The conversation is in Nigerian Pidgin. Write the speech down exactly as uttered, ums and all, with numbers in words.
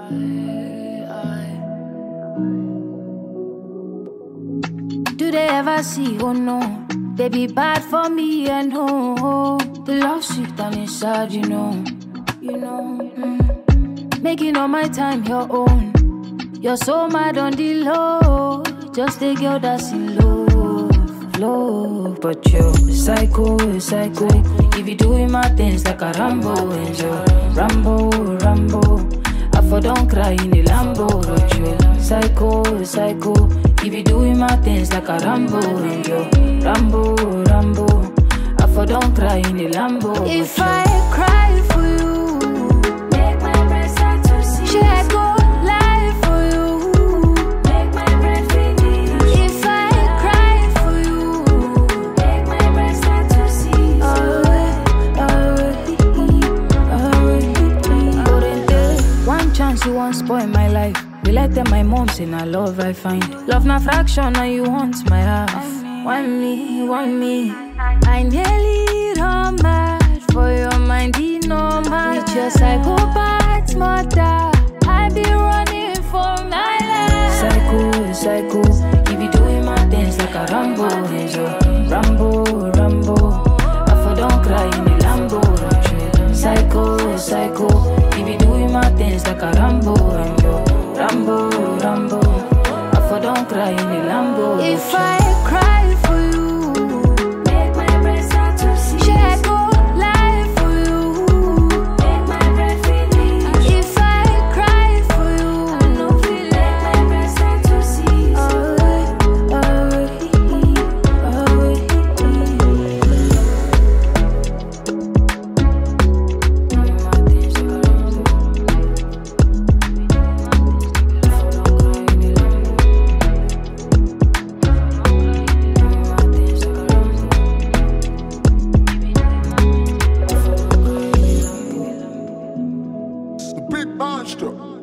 Do they ever see, oh no, baby bad for me and no. The love sweet down inside, you know, you know. Mm. Making all my time your own. You're so mad on the low. Just a girl that's in love, love. But you're a psycho, a psycho. If you doing my things like a Rambo, and you're Rambo, Rambo. I for don't cry in the Lambo. But you're a psycho, a psycho. If you doing my things like a Rambo, and you're Rambo, Rambo. I for don't cry in the Lambo. If I cry for you, make my breast start to see. Should I go lie for you? Make my breath finish. If I cry for you, make my breast start to see. Alright, alright, alright. One chance you won't spoil my life. You like them, my mom's in a love I find. Love na fraction and you want my half. Want me, want me. I nearly run mad for your mind, you know my. With your psychopath mother, I be running for my life. Psycho, psycho. You be doing my things like a Rambo, and you're Rambo, Rambo. I for don't cry in the Lambo. Psycho, psycho. You be doing my things like a Rambo, and you're Rambo, Rambo. I for don't cry in the Lambo. If I cry for you, make my breast start to see. Should I go lie for you? Make my breath finish. If I cry for you, I know feel it. Make my breast start to see. Alright, alright, alright. Big monster.